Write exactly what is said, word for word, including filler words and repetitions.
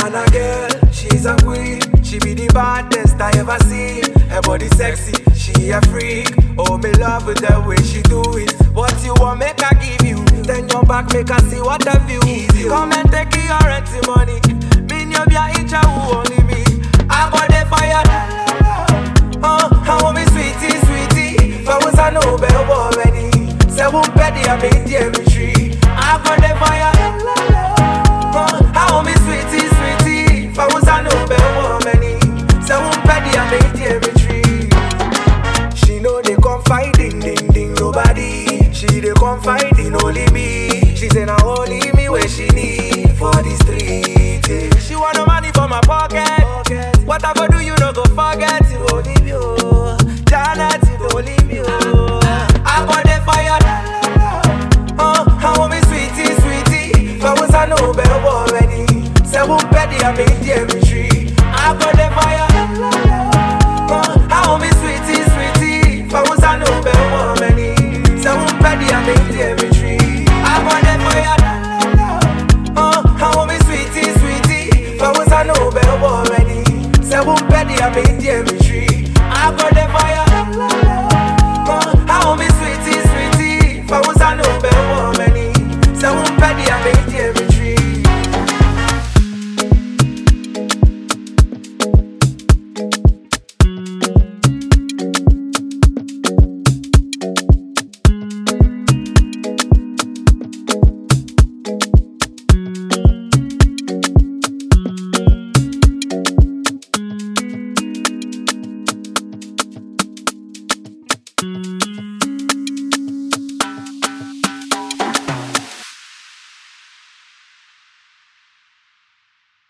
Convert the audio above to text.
Ghana girl, she's a queen. She be the baddest I ever seen. Her body sexy, she a freak. Oh, me love with the way she do it. What you want, make I give you. Then your back, make I see what I view. Easy. Come and take your rent money. Me no be a inch who only me. I got the fire. Oh, I want me sweetie, sweetie. If I was a Nobel already, seven petty I made the every tree. I got the fire. Oh, I want me sweetie, sweetie. If I was a Nobel already, seven petty I made the every tree. She know they confide in ding ding nobody. She they confide in only me. She say now only me where she need for the street. Yeah. She want no money for my pocket. What I go do you no go forget. You don't leave you, Janet, you don't leave you. I got the fire. Oh, I want me sweetie, sweetie. If I was a Nobel already, seven petty I made the every tree. I got the fire. Oh, I want me sweetie, sweetie. If I was a Nobel already, seven petty I made the every tree. I got the fire. Oh, I want me sweetie, sweetie. If I was a Nobel already, seven petty I made the every tree. I got the fire. Oh, I want me sweetie, sweetie. If I was a Nobel already, seven petty I made the every tree.